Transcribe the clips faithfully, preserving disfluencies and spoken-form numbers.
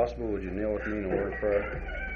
possible, would you kneel with me in a word of prayer?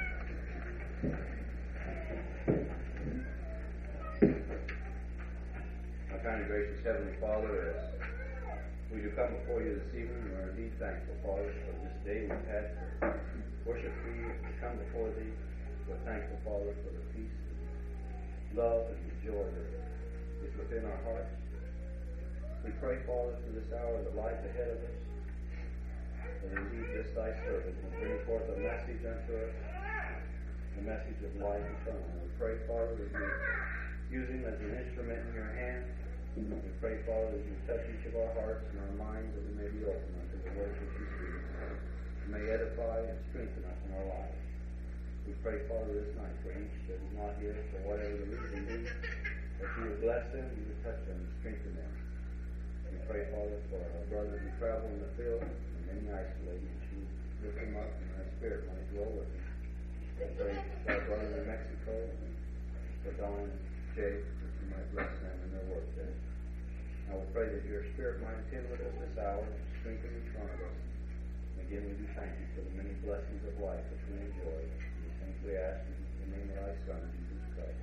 My kind and gracious Heavenly Father, as we do come before you this evening, we are indeed thankful, Father, for this day we've had to worship thee, to come before thee. We're thankful, Father, for the peace, love, and the joy that is within our hearts. We pray, Father, for this hour that lies ahead of us, that indeed this thy servant will bring forth a message unto us, a message of life eternal. We pray, Father, that you use him as an instrument in your hand. We pray, Father, that you touch each of our hearts and our minds, that we may be open unto the words that you speak. You may edify and strengthen us in our lives. We pray, Father, this night for each that is not here, for whatever the reason be, that you would bless them, you would touch them, and strengthen them. We pray, Father, for our brothers who travel in the field, and many isolated, that you lift them up, and thy Spirit might dwell with them. We pray for our brothers in Mexico, and for Don and Jake, that you might bless them in their work there. I will pray that your Spirit might attend with us this hour, and strengthen each one of us. And again, we do thank you for the many blessings of life which we enjoy. We simply ask in the name of thy Son, Jesus Christ.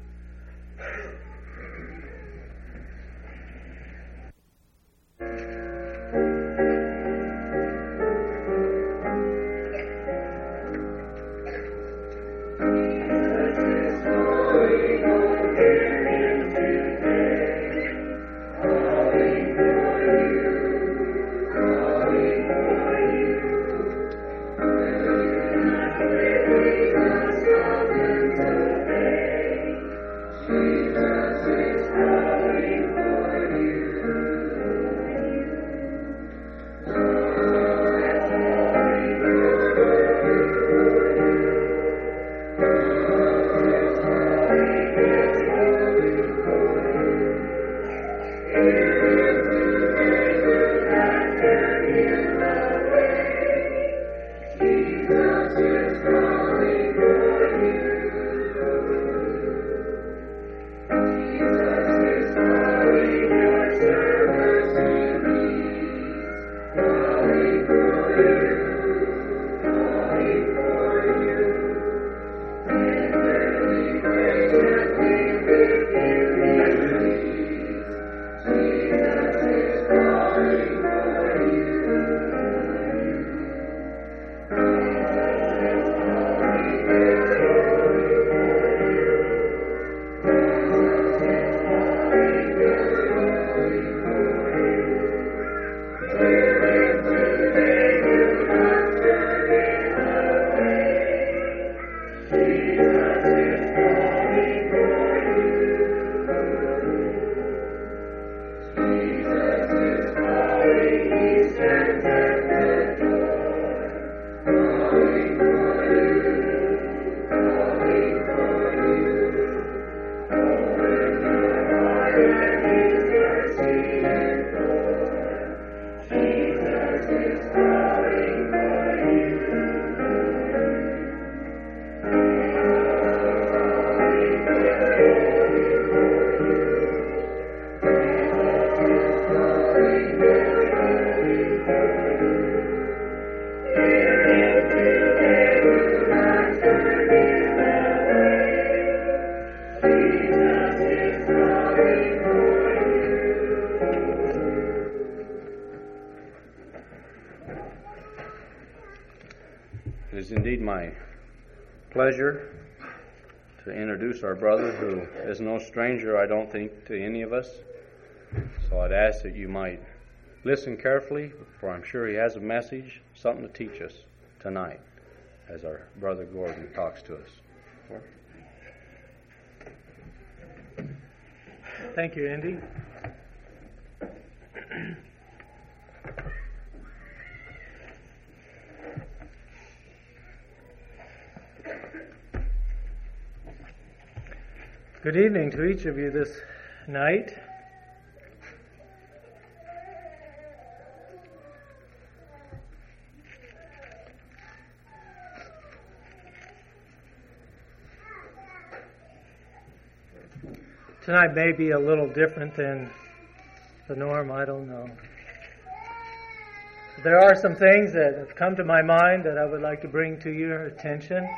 It is indeed my pleasure to introduce our brother, who is no stranger, I don't think, to any of us. So I'd ask that you might listen carefully, for I'm sure he has a message, something to teach us tonight as our brother Gordon talks to us. Thank you, Andy. Good evening to each of you this night. Tonight may be a little different than the norm, I don't know. There are some things that have come to my mind that I would like to bring to your attention.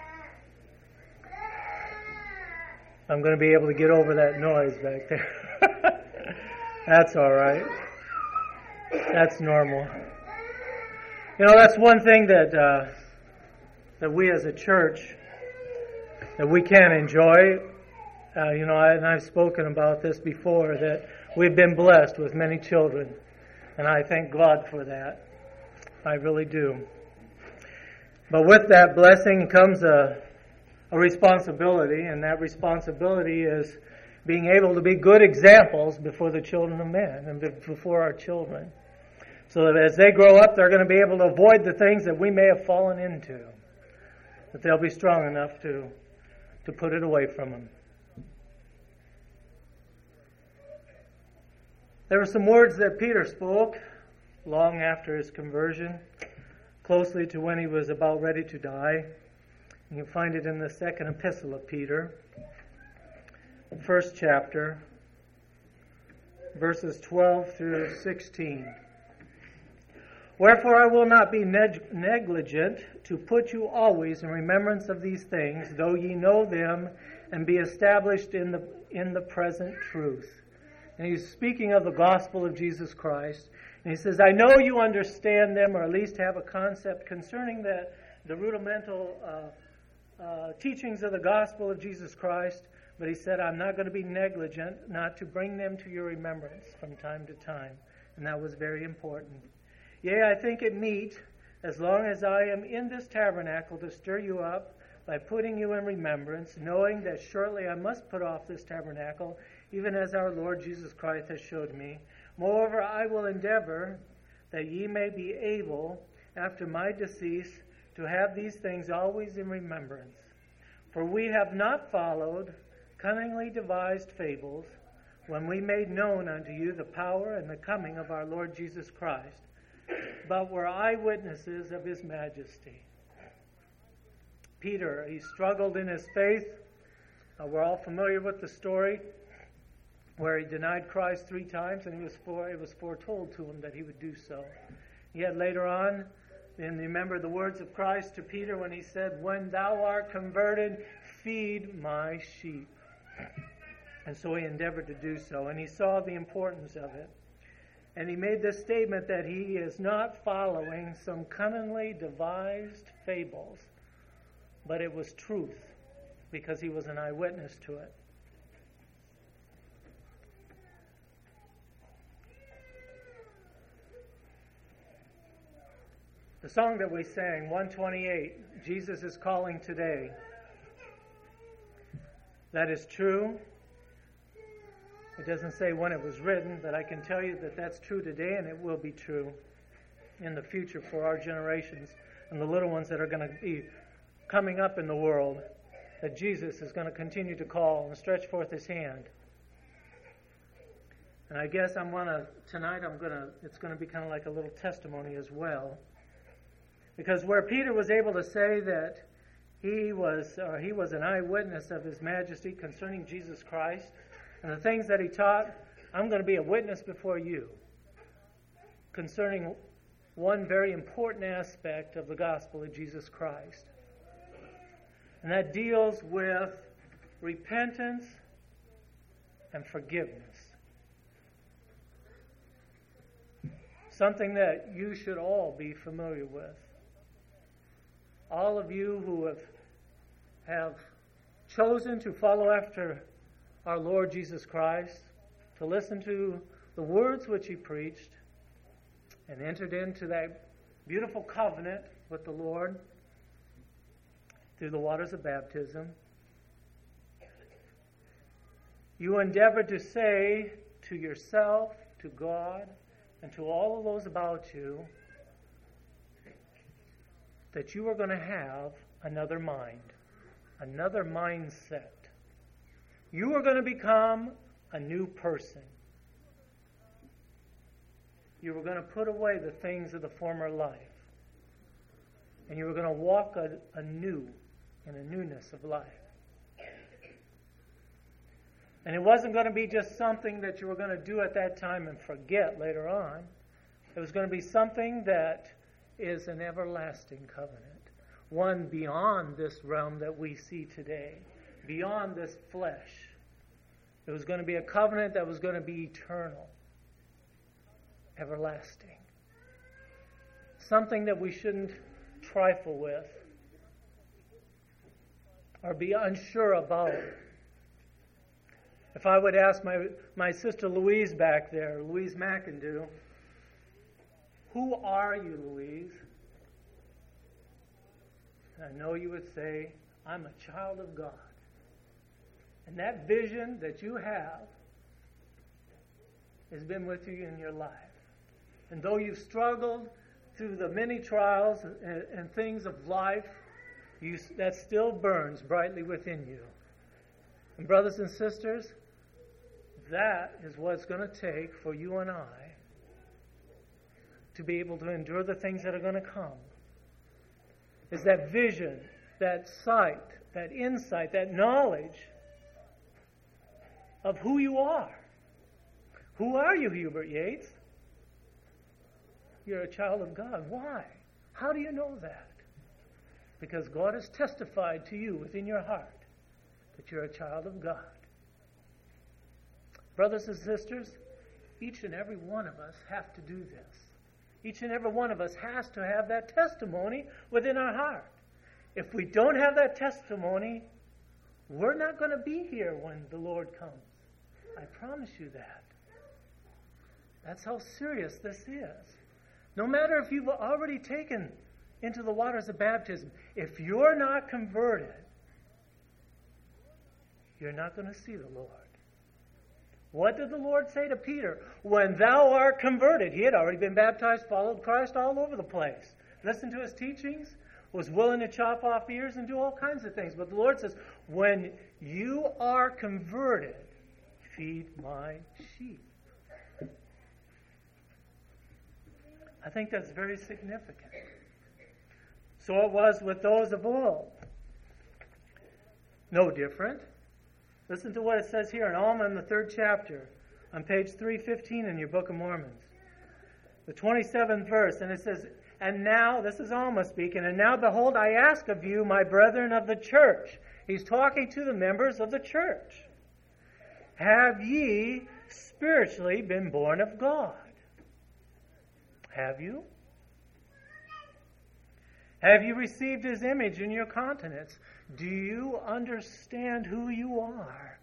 I'm going to be able to get over that noise back there. That's all right. That's normal. You know, that's one thing that uh, that we as a church, that we can enjoy. Uh, you know, I, and I've spoken about this before, that we've been blessed with many children. And I thank God for that. I really do. But with that blessing comes a, a responsibility, and that responsibility is being able to be good examples before the children of men and before our children. So that as they grow up, they're going to be able to avoid the things that we may have fallen into. That they'll be strong enough to, to put it away from them. There were some words that Peter spoke long after his conversion, closely to when he was about ready to die. You can find it in the second epistle of Peter, first chapter, verses twelve through sixteen. Wherefore I will not be neg- negligent to put you always in remembrance of these things, though ye know them, and be established in the in the present truth. And he's speaking of the gospel of Jesus Christ. And he says, I know you understand them, or at least have a concept concerning the, the rudimental uh, uh, teachings of the gospel of Jesus Christ. But he said, I'm not going to be negligent not to bring them to your remembrance from time to time. And that was very important. Yea, I think it meet, as long as I am in this tabernacle, to stir you up by putting you in remembrance, knowing that shortly I must put off this tabernacle, even as our Lord Jesus Christ has showed me. Moreover, I will endeavor that ye may be able, after my decease, to have these things always in remembrance. For we have not followed cunningly devised fables, when we made known unto you the power and the coming of our Lord Jesus Christ, but were eyewitnesses of his majesty. Peter, he struggled in his faith. Uh, we're all familiar with the story where he denied Christ three times, and he was for, it was foretold to him that he would do so. Yet later on, and remember the words of Christ to Peter when he said, when thou art converted, feed my sheep. And so he endeavored to do so, and he saw the importance of it. And he made this statement that he is not following some cunningly devised fables, but it was truth, because he was an eyewitness to it. The song that we sang, one twenty-eight, Jesus is calling today. That is true. It doesn't say when it was written, but I can tell you that that's true today, and it will be true in the future for our generations and the little ones that are going to be coming up in the world, that Jesus is going to continue to call and stretch forth his hand. And I guess I'm going to, tonight I'm going to, it's going to be kind of like a little testimony as well. Because where Peter was able to say that he was uh, he was an eyewitness of his majesty concerning Jesus Christ and the things that he taught, I'm going to be a witness before you concerning one very important aspect of the gospel of Jesus Christ. And that deals with repentance and forgiveness. Something that you should all be familiar with. All of you who have, have chosen to follow after our Lord Jesus Christ, to listen to the words which he preached, and entered into that beautiful covenant with the Lord through the waters of baptism, you endeavor to say to yourself, to God, and to all of those about you, that you are going to have another mind, another mindset. You are going to become a new person. You are going to put away the things of the former life. And you are going to walk a, anew in a newness of life. And it wasn't going to be just something that you were going to do at that time and forget later on, It was going to be something that is an everlasting covenant, one beyond this realm that we see today, beyond this flesh. It was going to be a covenant that was going to be eternal, everlasting. Something that we shouldn't trifle with or be unsure about. If I would ask my, my sister Louise back there, Louise McIndoe, who are you, Louise? And I know you would say, I'm a child of God. And that vision that you have has been with you in your life. And though you've struggled through the many trials and, and things of life, you, that still burns brightly within you. And brothers and sisters, that is what it's going to take for you and I to be able to endure the things that are going to come. Is that vision, that sight, that insight, that knowledge of who you are. Who are you, Hubert Yates? You're a child of God. Why? How do you know that? Because God has testified to you within your heart that you're a child of God. Brothers and sisters, each and every one of us have to do this. Each and every one of us has to have that testimony within our heart. If we don't have that testimony, we're not going to be here when the Lord comes. I promise you that. That's how serious this is. No matter if you've already taken into the waters of baptism, if you're not converted, you're not going to see the Lord. What did the Lord say to Peter? When thou art converted. He had already been baptized, followed Christ all over the place. Listened to his teachings, was willing to chop off ears and do all kinds of things. But the Lord says, when you are converted, feed my sheep. I think that's very significant. So it was with those of old. No different. Listen to what it says here in Alma in the third chapter, on page three fifteen in your Book of Mormons. The twenty-seventh verse, and it says, and now, this is Alma speaking, and now behold, I ask of you, my brethren of the church. He's talking to the members of the church. Have ye spiritually been born of God? Have you? Have you received his image in your countenance? Do you understand who you are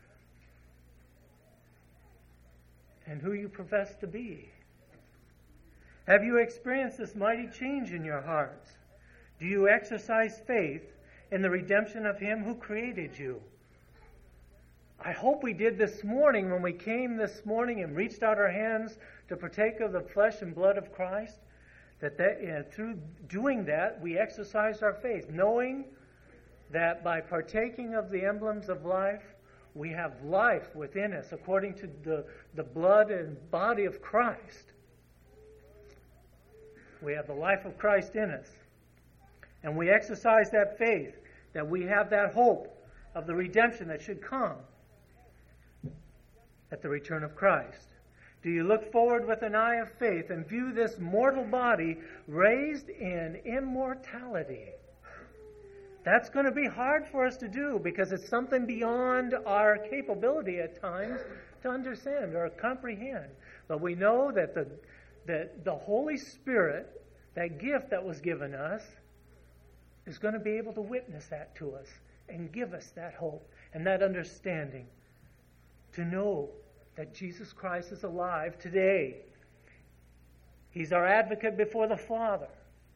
and who you profess to be? Have you experienced this mighty change in your hearts? Do you exercise faith in the redemption of him who created you? I hope we did this morning when we came this morning and reached out our hands to partake of the flesh and blood of Christ, that, that uh, through doing that we exercised our faith, knowing that by partaking of the emblems of life, we have life within us according to the, the blood and body of Christ. We have the life of Christ in us. And we exercise that faith, that we have that hope of the redemption that should come at the return of Christ. Do you look forward with an eye of faith and view this mortal body raised in immortality? That's going to be hard for us to do because it's something beyond our capability at times to understand or comprehend. But we know that the that the Holy Spirit, that gift that was given us, is going to be able to witness that to us and give us that hope and that understanding to know that Jesus Christ is alive today. He's our advocate before the Father.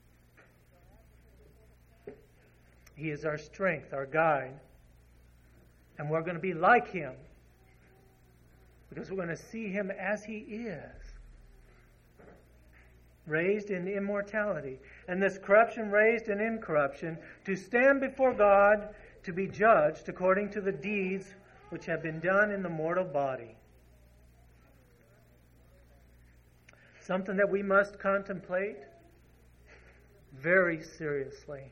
He is our strength, our guide. And we're going to be like him because we're going to see him as he is, raised in immortality. And this corruption raised in incorruption, to stand before God to be judged according to the deeds which have been done in the mortal body. Something that we must contemplate very seriously.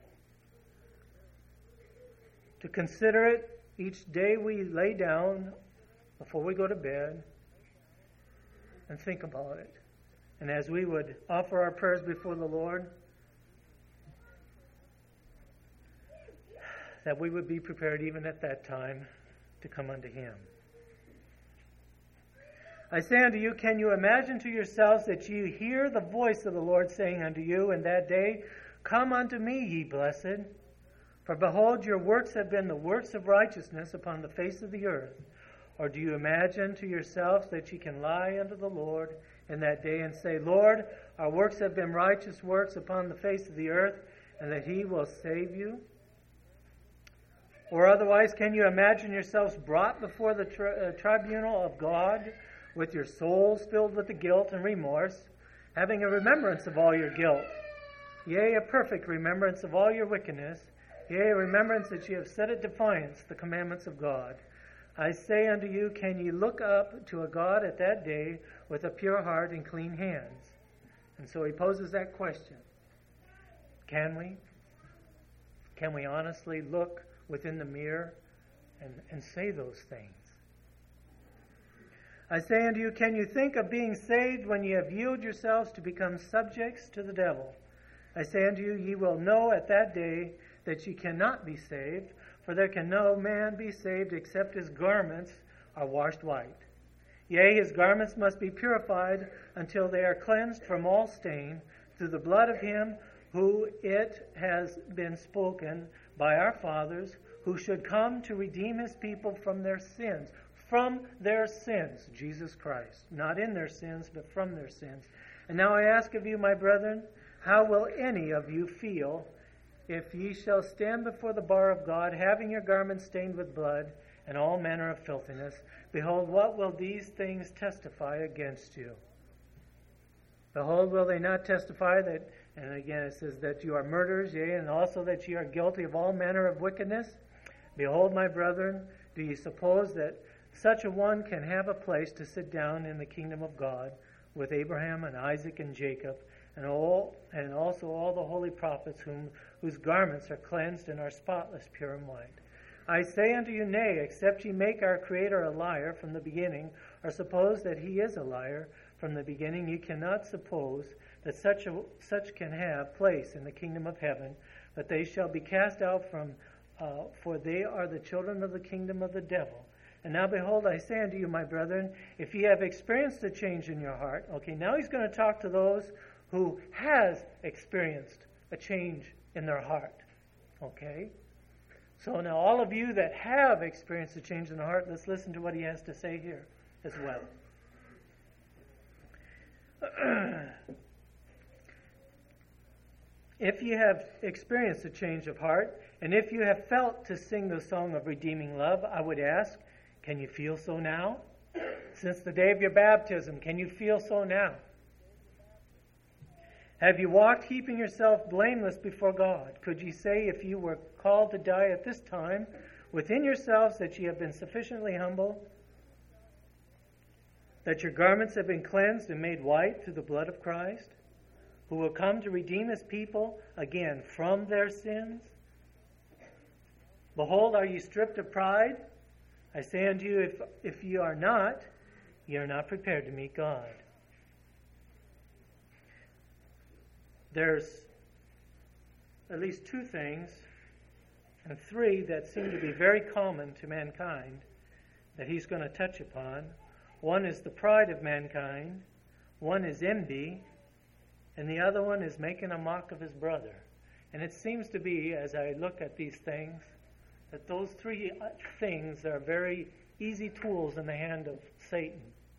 To consider it each day we lay down before we go to bed and think about it And as we would offer our prayers before the Lord, that we would be prepared even at that time to come unto Him. I say unto you, can you imagine to yourselves that you hear the voice of the Lord saying unto you in that day, Come unto me, ye blessed, for behold, your works have been the works of righteousness upon the face of the earth. Or do you imagine to yourselves that ye can lie unto the Lord in that day and say, Lord, our works have been righteous works upon the face of the earth, and that He will save you? Or otherwise, can you imagine yourselves brought before the tri- uh, tribunal of God, with your souls filled with the guilt and remorse, having a remembrance of all your guilt, yea, a perfect remembrance of all your wickedness, yea, a remembrance that ye have set at defiance the commandments of God? I say unto you, can ye look up to a God at that day with a pure heart and clean hands? And so he poses that question. Can we? Can we honestly look within the mirror and, and say those things? I say unto you, can you think of being saved when ye have yielded yourselves to become subjects to the devil? I say unto you, ye will know at that day that ye cannot be saved, for there can no man be saved except his garments are washed white. Yea, his garments must be purified until they are cleansed from all stain through the blood of him who it has been spoken by our fathers, who should come to redeem his people from their sins. From their sins, Jesus Christ. Not in their sins, but from their sins. And now I ask of you, my brethren, how will any of you feel if ye shall stand before the bar of God, having your garments stained with blood and all manner of filthiness? Behold, what will these things testify against you? Behold, will they not testify that, and again it says that you are murderers, yea, and also that ye are guilty of all manner of wickedness? Behold, my brethren, do ye suppose that such a one can have a place to sit down in the kingdom of God with Abraham and Isaac and Jacob and all, and also all the holy prophets whom whose garments are cleansed and are spotless, pure and white? I say unto you, nay, except ye make our Creator a liar from the beginning, or suppose that He is a liar from the beginning, ye cannot suppose that such a, such can have place in the kingdom of heaven, but they shall be cast out from, uh, for they are the children of the kingdom of the devil. And now behold, I say unto you, my brethren, if ye have experienced a change in your heart, okay, now he's going to talk to those who has experienced a change in their heart, okay? So now all of you that have experienced a change in the heart, let's listen to what he has to say here as well. If you have experienced a change of heart, and if you have felt to sing the song of redeeming love, I would ask, can you feel so now? Since the day of your baptism, can you feel so now? Have you walked keeping yourself blameless before God? Could ye say, if you were called to die at this time, within yourselves that ye have been sufficiently humble, that your garments have been cleansed and made white through the blood of Christ, who will come to redeem his people, again, from their sins? Behold, are ye stripped of pride? I say unto you, if, if ye are not, ye are not prepared to meet God. There's at least two things, and three that seem to be very common to mankind that he's going to touch upon. One is the pride of mankind, one is envy, and the other one is making a mock of his brother. And it seems to be, as I look at these things, that those three things are very easy tools in the hand of Satan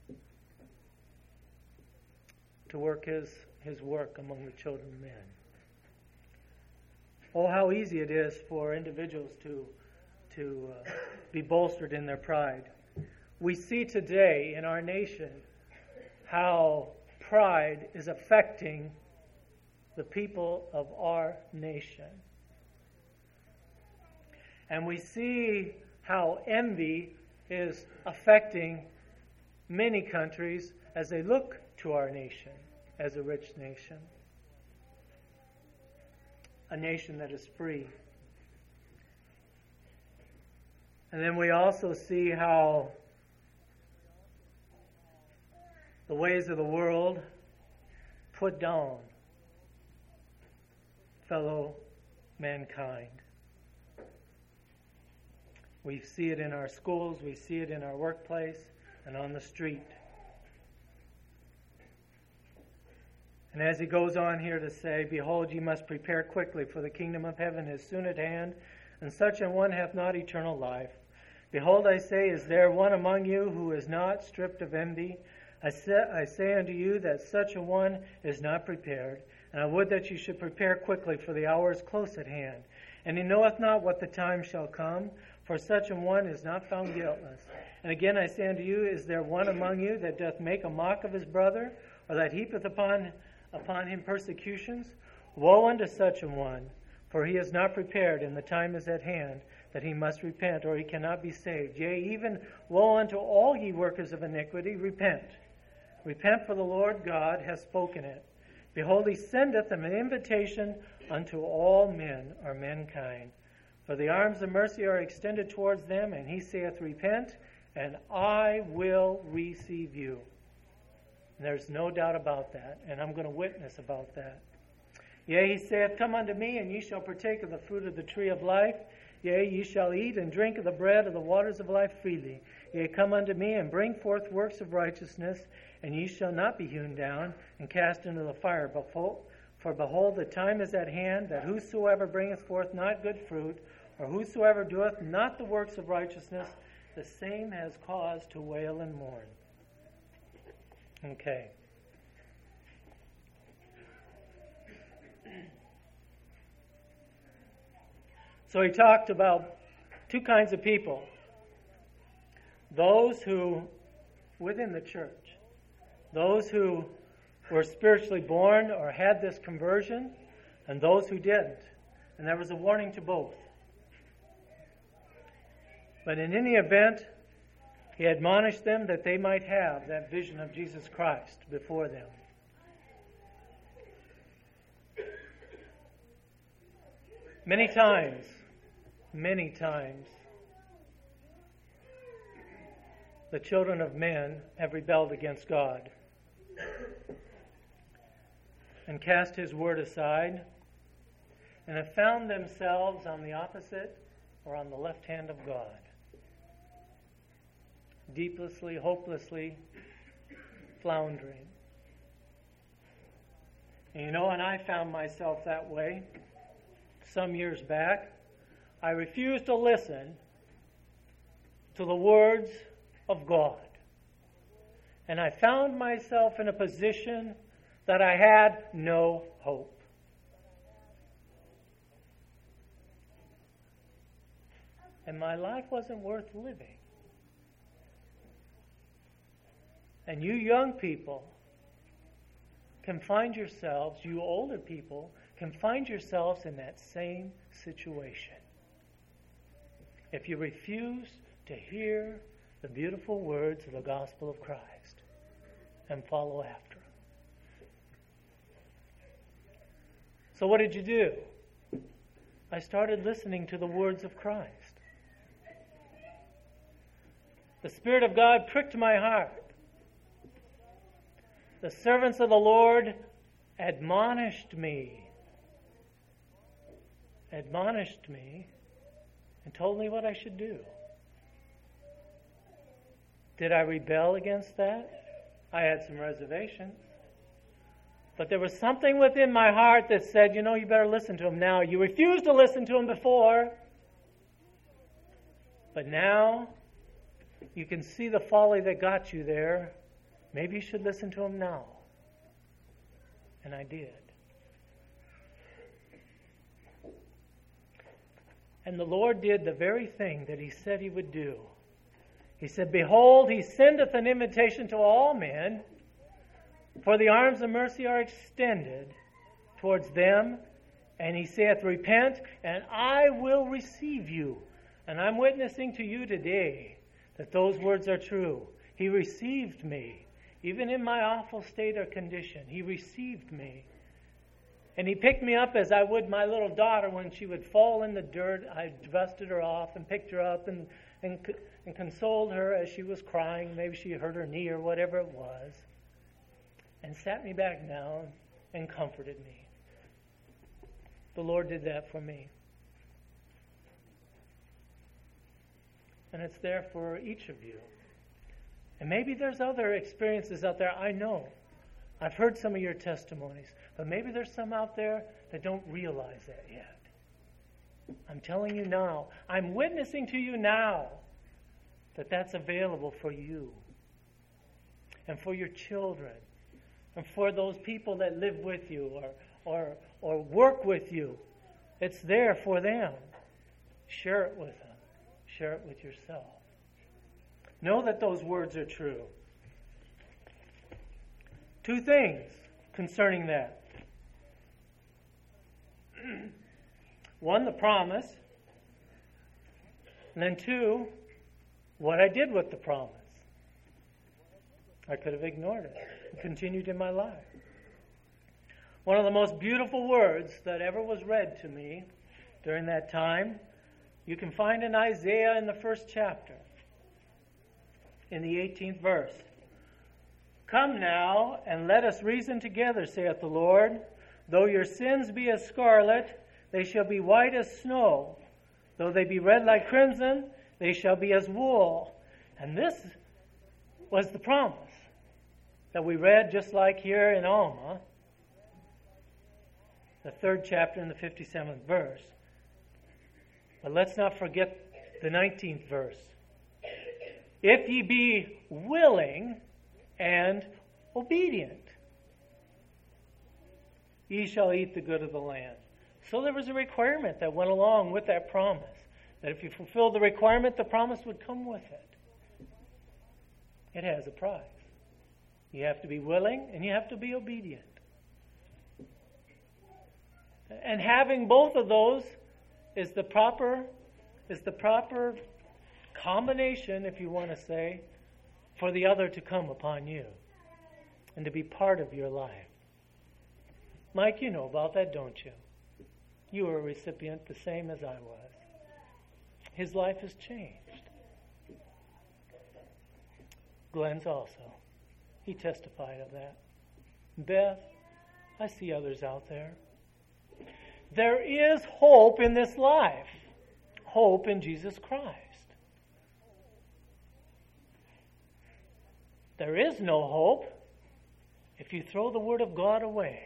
to work his, his work among the children of men. Oh, how easy it is for individuals to, to uh, be bolstered in their pride. We see today in our nation how pride is affecting the people of our nation. And we see how envy is affecting many countries as they look to our nation as a rich nation, a nation that is free. And then we also see how the ways of the world put down fellow mankind. We see it in our schools, we see it in our workplace, and on the street. And as he goes on here to say, behold, ye must prepare quickly, for the kingdom of heaven is soon at hand, and such an one hath not eternal life. Behold, I say, is there one among you who is not stripped of envy? I say, I say unto you that such a one is not prepared. And I would that you should prepare quickly, for the hour is close at hand. And he knoweth not what the time shall come, for such a one is not found guiltless. And again I say unto you, is there one among you that doth make a mock of his brother, or that heapeth upon, upon him persecutions? Woe unto such a one, for he is not prepared, and the time is at hand, that he must repent, or he cannot be saved. Yea, even woe unto all ye workers of iniquity, repent. Repent, for the Lord God hath spoken it. Behold, he sendeth an invitation unto all men, or mankind. For the arms of mercy are extended towards them, and he saith, repent, and I will receive you. And there's no doubt about that, and I'm going to witness about that. Yea, he saith, come unto me, and ye shall partake of the fruit of the tree of life. Yea, ye shall eat and drink of the bread of the waters of life freely. Yea, come unto me, and bring forth works of righteousness, and ye shall not be hewn down and cast into the fire. For behold, the time is at hand, that whosoever bringeth forth not good fruit, or whosoever doeth not the works of righteousness, the same has cause to wail and mourn. Okay. So he talked about two kinds of people. Those who, within the church, those who were spiritually born or had this conversion, and those who didn't. And there was a warning to both. But in any event, he admonished them that they might have that vision of Jesus Christ before them. Many times, many times, the children of men have rebelled against God and cast his word aside and have found themselves on the opposite or on the left hand of God, deeplessly, hopelessly floundering. And you know, and I found myself that way some years back. I refused to listen to the words of God. And I found myself in a position that I had no hope. And my life wasn't worth living. And you young people can find yourselves, you older people, can find yourselves in that same situation. If you refuse to hear the beautiful words of the gospel of Christ and follow after. So what did you do? I started listening to the words of Christ. The Spirit of God pricked my heart. The servants of the Lord admonished me, admonished me, and told me what I should do. Did I rebel against that? I had some reservations. But there was something within my heart that said, you know, you better listen to him now. You refused to listen to him before. But now, you can see the folly that got you there. Maybe you should listen to him now. And I did. And the Lord did the very thing that he said he would do. He said, behold, he sendeth an invitation to all men, for the arms of mercy are extended towards them, and he saith, repent, and I will receive you. And I'm witnessing to you today that those words are true. He received me, even in my awful state or condition. He received me. And he picked me up as I would my little daughter when she would fall in the dirt. I dusted her off and picked her up and, and, and consoled her as she was crying. Maybe she hurt her knee or whatever it was. And sat me back down and comforted me. The Lord did that for me. And it's there for each of you. And maybe there's other experiences out there. I know. I've heard some of your testimonies. But maybe there's some out there that don't realize that yet. I'm telling you now. I'm witnessing to you now that that's available for you. And for your children. And for those people that live with you or, or, or work with you. It's there for them. Share it with them. Share it with yourself. Know that those words are true. Two things concerning that. One, the promise. And then two, what I did with the promise. I could have ignored it and continued in my life. One of the most beautiful words that ever was read to me during that time, you can find in Isaiah in the first chapter, in the eighteenth verse. Come now, and let us reason together, saith the Lord. Though your sins be as scarlet, they shall be white as snow. Though they be red like crimson, they shall be as wool. And this was the promise that we read just like here in Alma, the third chapter in the fifty-seventh verse. But let's not forget the nineteenth verse. If ye be willing and obedient, ye shall eat the good of the land. So there was a requirement that went along with that promise. That if you fulfill the requirement, the promise would come with it. It has a price. You have to be willing and you have to be obedient. And having both of those is the proper is the proper combination, if you want to say, for the other to come upon you and to be part of your life. Mike, you know about that, don't you? You were a recipient the same as I was. His life has changed. Glenn's also. He testified of that. Beth, I see others out there. There is hope in this life. Hope in Jesus Christ. There is no hope if you throw the Word of God away.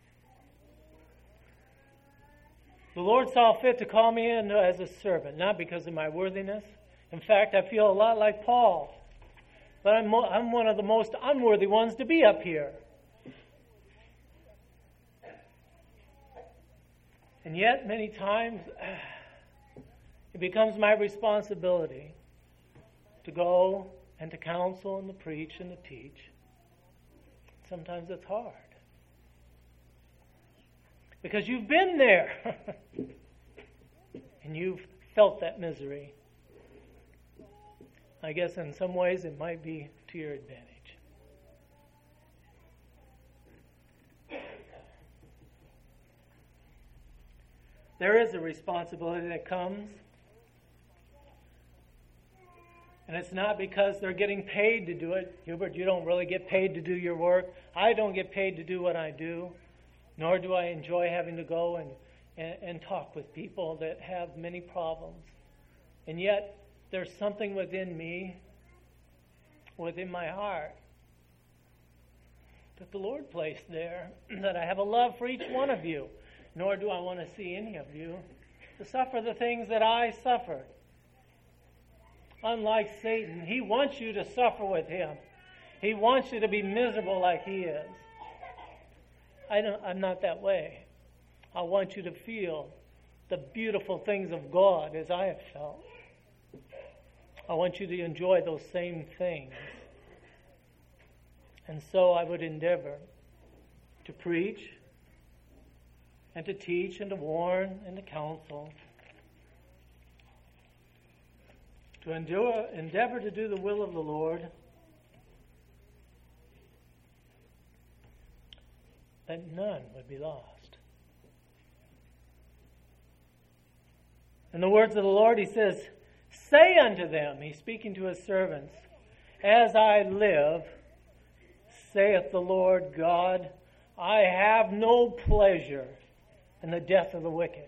The Lord saw fit to call me in as a servant, not because of my worthiness. In fact, I feel a lot like Paul. But I'm, mo- I'm one of the most unworthy ones to be up here. And yet, many times, it becomes my responsibility to go and to counsel and to preach and to teach. Sometimes it's hard. Because you've been there. And you've felt that misery. I guess in some ways it might be to your advantage. There is a responsibility that comes. And it's not because they're getting paid to do it. Hubert, you don't really get paid to do your work. I don't get paid to do what I do. Nor do I enjoy having to go and, and, and talk with people that have many problems. And yet, there's something within me, within my heart, that the Lord placed there, that I have a love for each one of you. Nor do I want to see any of you to suffer the things that I suffered. Unlike Satan, he wants you to suffer with him. He wants you to be miserable like he is. I don't, I'm not that way. I want you to feel the beautiful things of God as I have felt. I want you to enjoy those same things. And so I would endeavor to preach and to teach and to warn and to counsel. To endure, endeavor to do the will of the Lord, that none would be lost. In the words of the Lord, he says, say unto them, he's speaking to his servants, as I live, saith the Lord God I have no pleasure in the death of the wicked,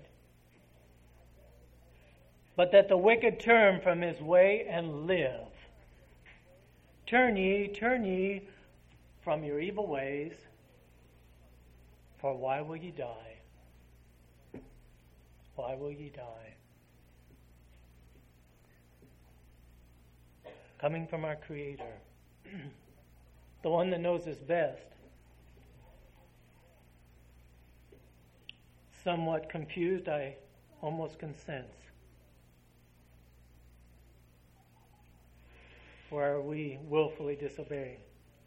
but that the wicked turn from his way and live. Turn ye, turn ye from your evil ways, for why will ye die? Why will ye die? Coming from our Creator, the one that knows us best. Somewhat confused, I almost can sense. Where we willfully disobey.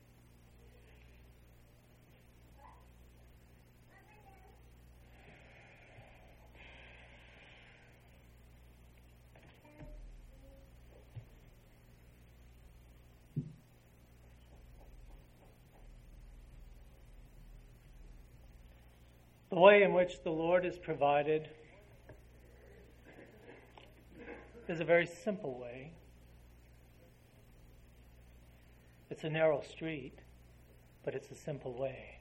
The way in which the Lord is provided is a very simple way. It's a narrow street, but it's a simple way.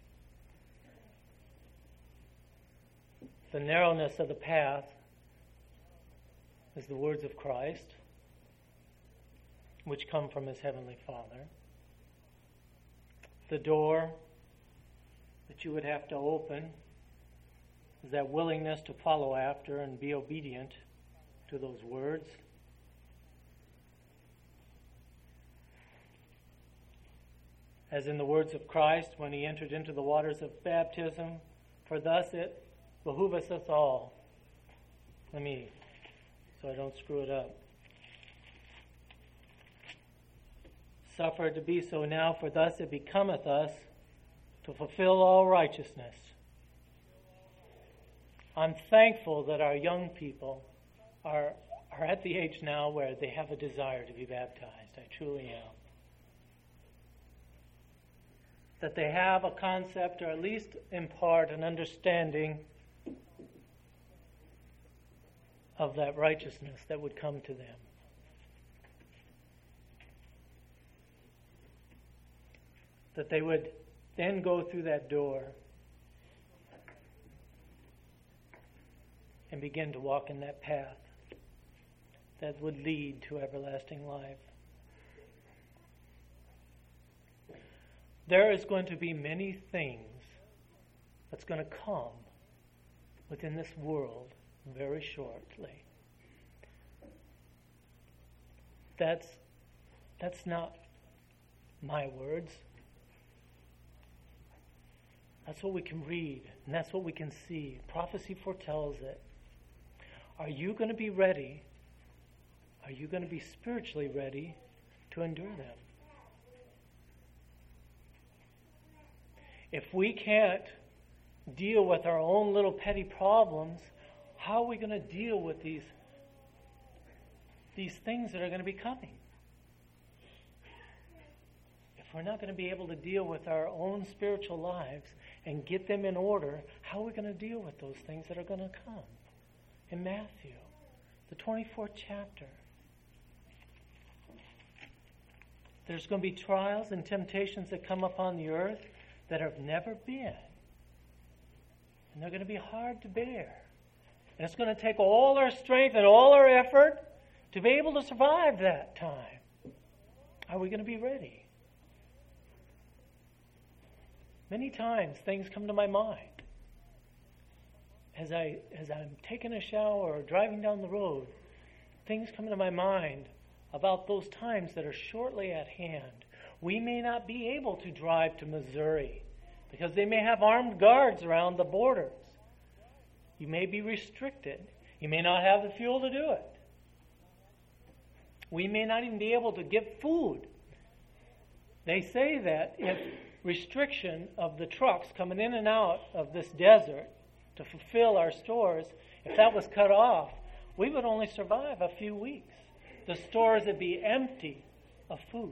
The narrowness of the path is the words of Christ, which come from his heavenly Father. The door that you would have to open is that willingness to follow after and be obedient to those words. As in the words of Christ when he entered into the waters of baptism, for thus it behooveth us all. Let me, so I don't screw it up. Suffer it to be so now, for thus it becometh us to fulfill all righteousness. I'm thankful that our young people are, are at the age now where they have a desire to be baptized. I truly am. That they have a concept, or at least in part an understanding of that righteousness that would come to them. That they would then go through that door and begin to walk in that path that would lead to everlasting life. There is going to be many things that's going to come within this world very shortly. That's, that's not my words. That's what we can read, and that's what we can see. Prophecy foretells it. Are you going to be ready? Are you going to be spiritually ready to endure them? If we can't deal with our own little petty problems, how are we going to deal with these, these things that are going to be coming? If we're not going to be able to deal with our own spiritual lives and get them in order, how are we going to deal with those things that are going to come? In Matthew, the twenty-fourth chapter, there's going to be trials and temptations that come upon the earth that have never been. And they're going to be hard to bear. And it's going to take all our strength and all our effort to be able to survive that time. Are we going to be ready? Many times things come to my mind. As, I, as I'm taking a shower or driving down the road, things come into my mind about those times that are shortly at hand. We may not be able to drive to Missouri because they may have armed guards around the borders. You may be restricted. You may not have the fuel to do it. We may not even be able to get food. They say that if restriction of the trucks coming in and out of this desert to fulfill our stores, if that was cut off, we would only survive a few weeks. The stores would be empty of food.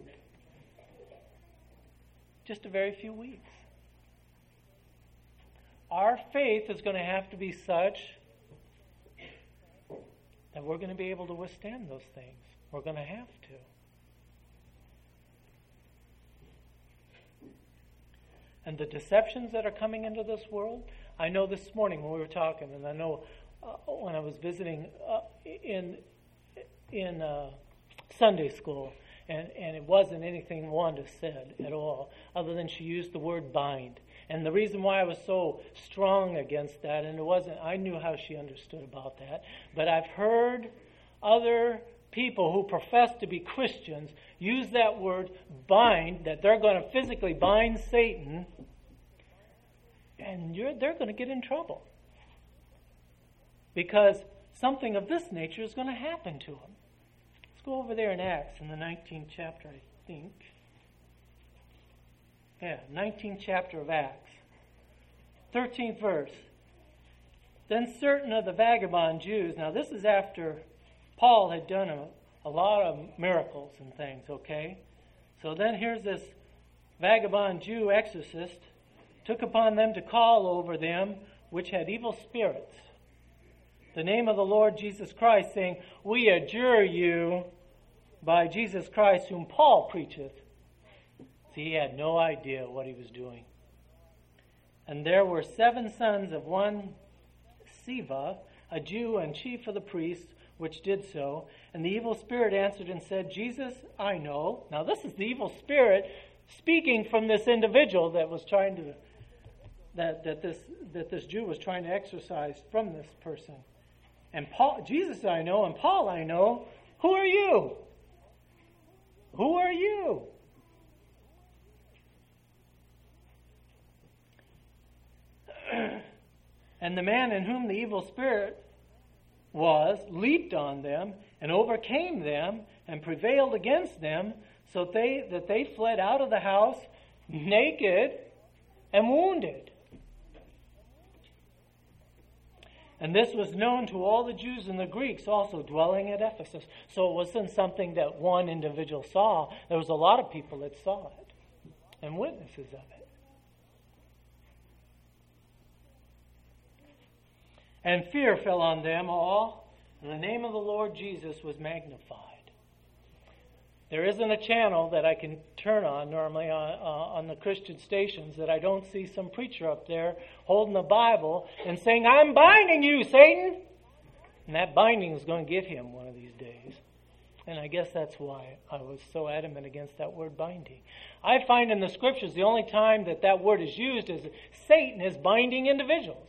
Just a very few weeks. Our faith is going to have to be such that we're going to be able to withstand those things. We're going to have to. and the deceptions that are coming into this world. I know this morning when we were talking, and I know uh, when I was visiting uh, in in uh, Sunday school, and, and it wasn't anything Wanda said at all, other than she used the word bind. And the reason why I was so strong against that, and it wasn't, I knew how she understood about that, but I've heard other people who profess to be Christians use that word bind, that they're going to physically bind Satan, and you're, they're going to get in trouble. Because something of this nature is going to happen to them. Let's go over there in Acts in the nineteenth chapter, I think. Yeah, nineteenth chapter of Acts. thirteenth verse. Then certain of the vagabond Jews, now this is after Paul had done a, a lot of miracles and things, okay? So then here's this vagabond Jew exorcist, took upon them to call over them which had evil spirits, the name of the Lord Jesus Christ, saying, We adjure you by Jesus Christ, whom Paul preacheth. See, he had no idea what he was doing. And there were seven sons of one Sceva, a Jew and chief of the priests, which did so. And the evil spirit answered and said, Jesus, I know. Now this is the evil spirit speaking from this individual that was trying to, that, that this that this Jew was trying to exorcise from this person. And Paul, Jesus I know, and Paul I know. Who are you? Who are you? And the man in whom the evil spirit was leaped on them and overcame them and prevailed against them, so that they, that they fled out of the house naked and wounded. And this was known to all the Jews and the Greeks also dwelling at Ephesus. So it wasn't something that one individual saw. There was a lot of people that saw it and witnesses of it. And fear fell on them all, and the name of the Lord Jesus was magnified. There isn't a channel that I can turn on normally on, uh, on the Christian stations that I don't see some preacher up there holding the Bible and saying, I'm binding you, Satan! And that binding is going to get him one of these days. And I guess that's why I was so adamant against that word binding. I find in the Scriptures the only time that that word is used is Satan is binding individuals.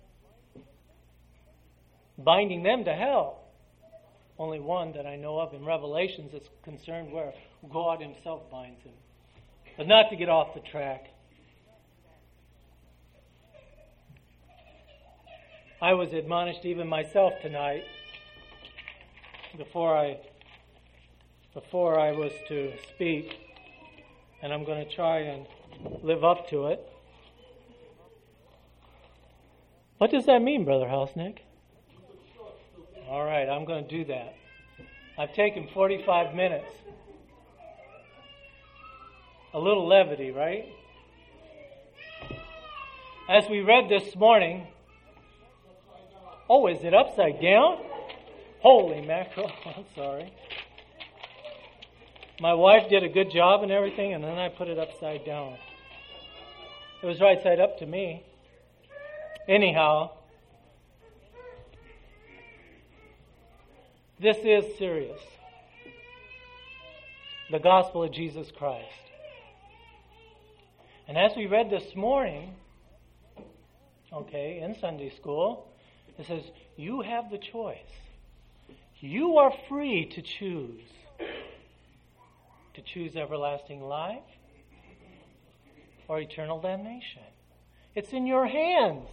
Binding them to hell. Only one that I know of in Revelations is concerned where God himself binds him. But not to get off the track. I was admonished even myself tonight before I before I was to speak, and I'm going to try and live up to it. What does that mean, Brother Hausnick? All right, I'm going to do that. I've taken forty-five minutes. A little levity, right? As we read this morning, oh, is it upside down? Holy mackerel, I'm sorry. My wife did a good job and everything, and then I put it upside down. It was right side up to me. Anyhow, this is serious. The gospel of Jesus Christ. And as we read this morning, okay, in Sunday school, it says, you have the choice. You are free to choose. To choose everlasting life or eternal damnation. It's in your hands.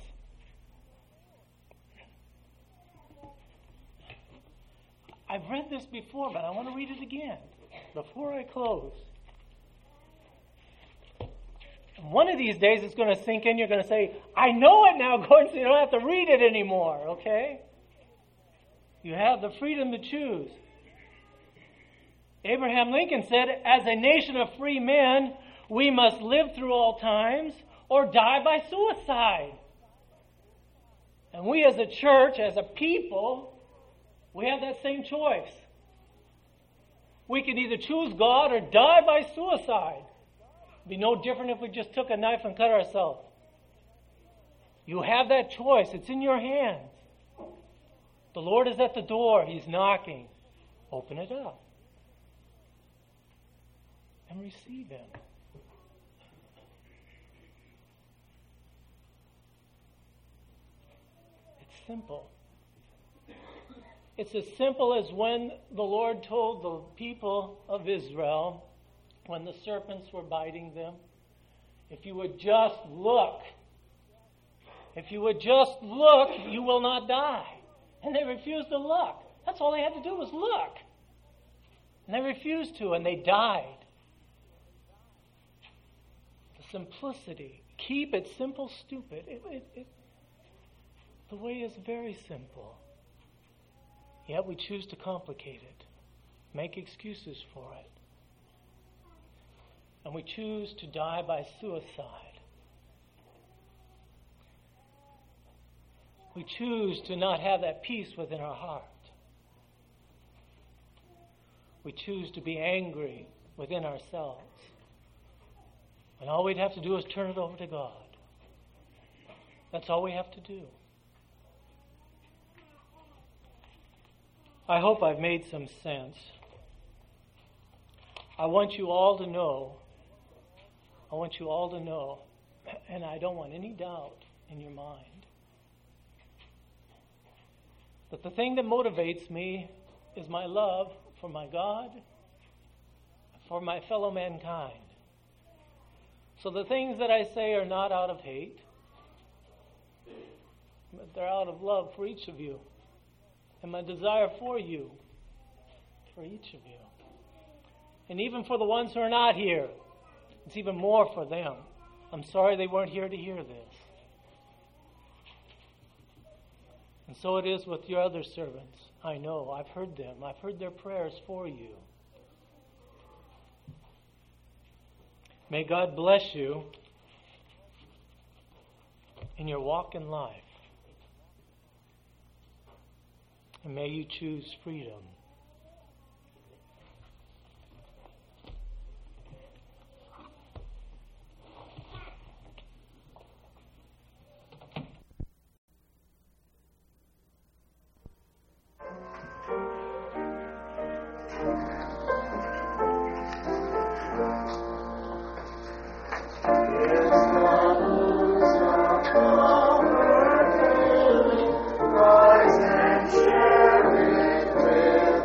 I've read this before, but I want to read it again before I close. One of these days it's going to sink in. You're going to say, I know it now, Gordon, so you don't have to read it anymore, okay? You have the freedom to choose. Abraham Lincoln said, as a nation of free men, we must live through all times or die by suicide. And we as a church, as a people, we have that same choice. We can either choose God or die by suicide. It'd be no different if we just took a knife and cut ourselves. You have that choice. It's in your hands. The Lord is at the door. He's knocking. Open it up and receive Him. It's simple. It's as simple as when the Lord told the people of Israel, when the serpents were biting them, if you would just look, if you would just look, you will not die. And they refused to look. That's all they had to do was look. And they refused to, and they died. The simplicity. Keep it simple, stupid. It, it, it, the way is very simple. Yet we choose to complicate it, make excuses for it. And we choose to die by suicide. We choose to not have that peace within our heart. We choose to be angry within ourselves. And all we'd have to do is turn it over to God. That's all we have to do. I hope I've made some sense. I want you all to know, I want you all to know, and I don't want any doubt in your mind, that the thing that motivates me is my love for my God, for my fellow mankind. So the things that I say are not out of hate, but they're out of love for each of you. And my desire for you, for each of you. And even for the ones who are not here, it's even more for them. I'm sorry they weren't here to hear this. And so it is with your other servants. I know, I've heard them. I've heard their prayers for you. May God bless you in your walk in life. And may you choose freedom. Rise and share it with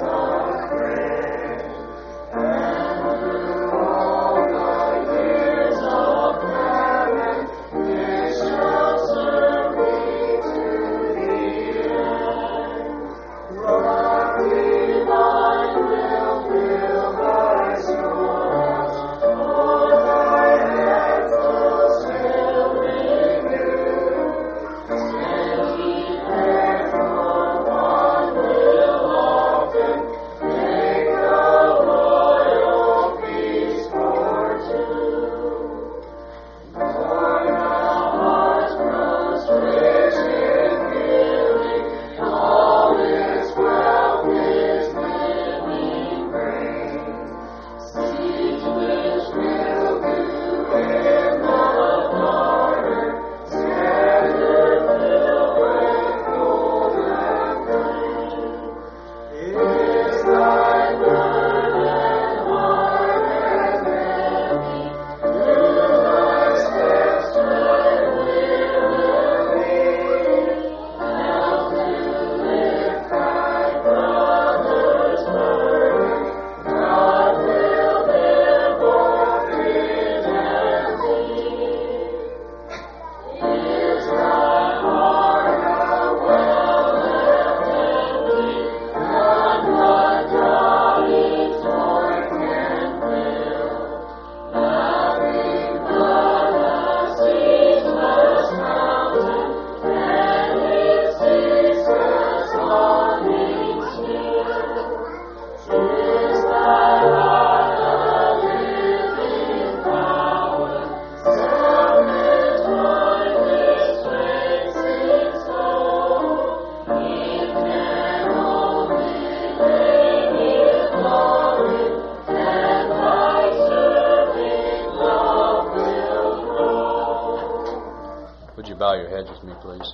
heads with me, please.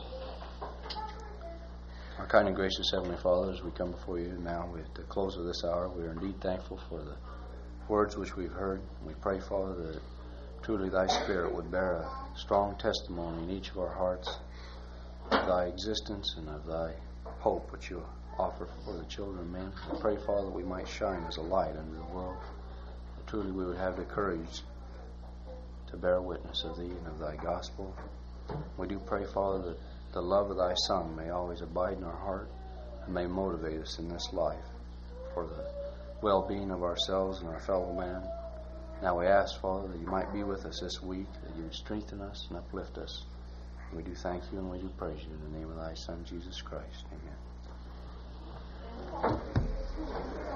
Our kind and gracious Heavenly Father, as we come before you now at the close of this hour, we are indeed thankful for the words which we've heard. We pray, Father, that truly Thy Spirit would bear a strong testimony in each of our hearts of Thy existence and of Thy hope which you offer for the children of men. We pray, Father, that we might shine as a light unto the world, that truly we would have the courage to bear witness of Thee and of Thy gospel. We do pray, Father, that the love of Thy Son may always abide in our heart and may motivate us in this life for the well-being of ourselves and our fellow man. Now we ask, Father, that you might be with us this week, that you would strengthen us and uplift us. We do thank you and we do praise you in the name of Thy Son, Jesus Christ. Amen.